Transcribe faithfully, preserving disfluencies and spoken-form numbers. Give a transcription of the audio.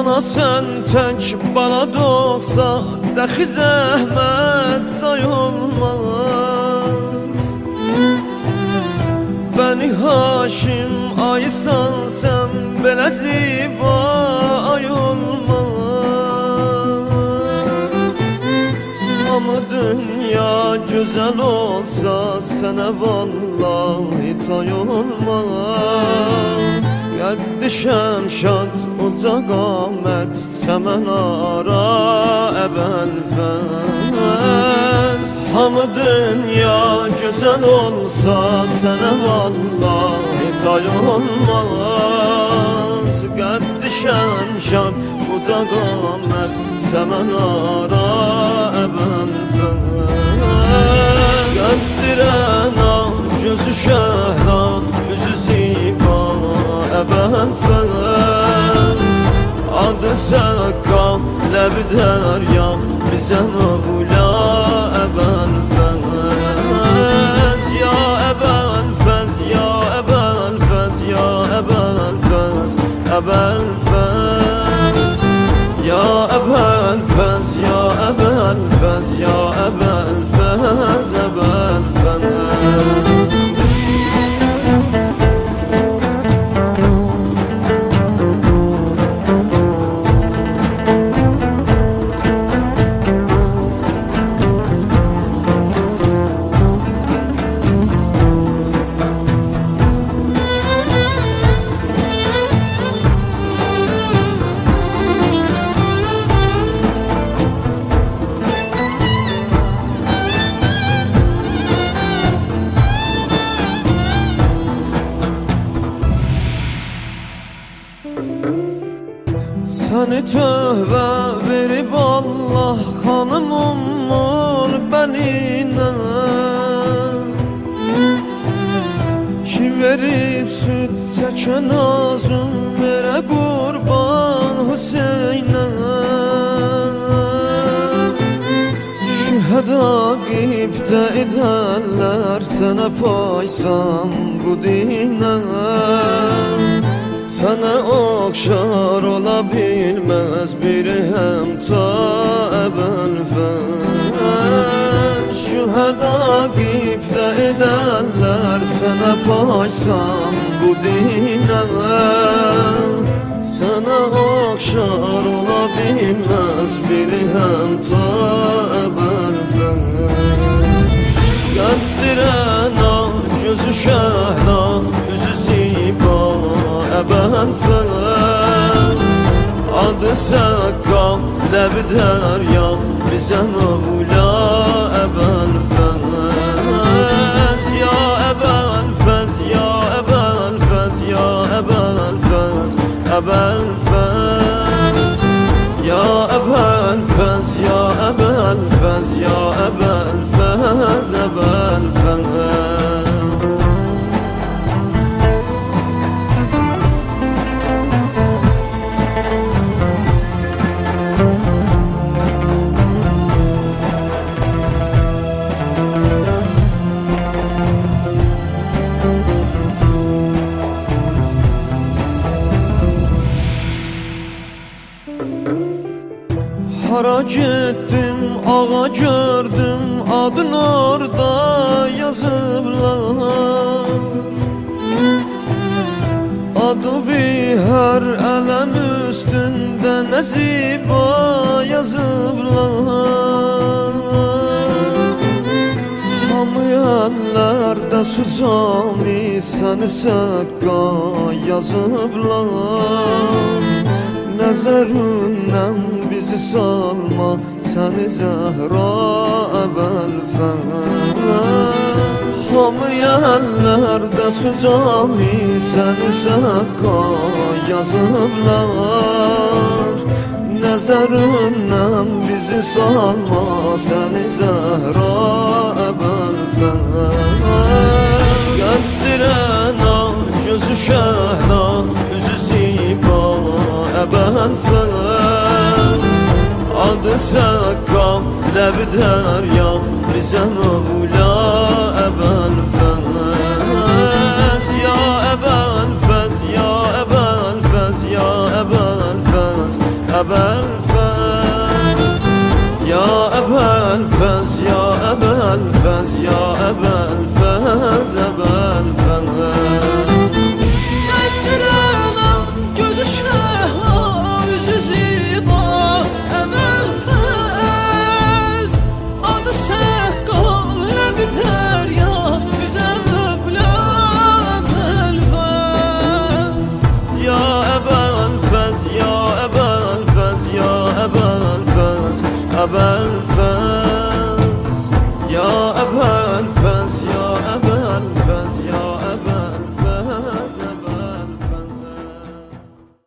Cana sen tek bana doksa Dəxi zəhmət sayılmaz. Bəni Haşim ayısan sən Belə ziba ay olmaz. Hamı dünya güzel olsa Sənə vallahi tay olmaz. Qəddi şəmşad uca qamət Çəmən ara əbəl fəz. Hamı dünya güzel olsa Sənə vallahi tay olmaz. Qəddi şəmşad uca qamət Çəmən ara əbəl fəz. Qəddirən ah gözü şəhran üzü ziba əbəl fəz. Adı səqqam ləbi dərya bizə Mevla əbəl fəz. Ya əbəl fəz, ya əbəl fəz, ya əbəl fəz, əbəl fəz. Ya əbəl fəz, ya əbəl fəz, ya əbəl fəz, əbəl fəz. Səni tövbə verib Allah xanımımın bəninə Ki verib süd çəkən azım verə qurban Hüseynə Şühəda qibdə edərlər sənə paysam bu dinə Sana okşar ola bilmez biri hem ta əbəl fəz. Şühəda qibdə edərlər sənə paysam bu dinə Sana okşar ola bilmez biri hem ta əbəl fəz. Qəddirən ah gözü şəhran üzü ziba əbəl fəz. Adı səqqam ləbi dərya bizə Mevla əbəl fəz. Ya əbəl fəz, ya əbəl fəz, ya əbəl fəz, əbəl fəz. Ya əbəl fəz, ya əbəl fəz, ya əbəl fəz, əbəl fəz. Hara gittim ağa gördüm adın orada yazıblar. Adı vihər ələm üstündə nə ziba yazıblar. Hamı əllərdə su cami səni səqqa yazıblar. Nəzərindən bizi salma səni Zəhra əbəl fəz. Hamı əllərdə su cami səni səqqa yazıblar. Nəzərindən bizi salma səni Zəhra əbəl fəz. Qəddirən ah gözü şəhran üzü ziba əbəl fəz. Adı səqqam ləbi dərya bizə Mevla əbəl fəz. Ya əbəl fəz, ya əbəl fəz, ya əbəl fəz, أبا الفاس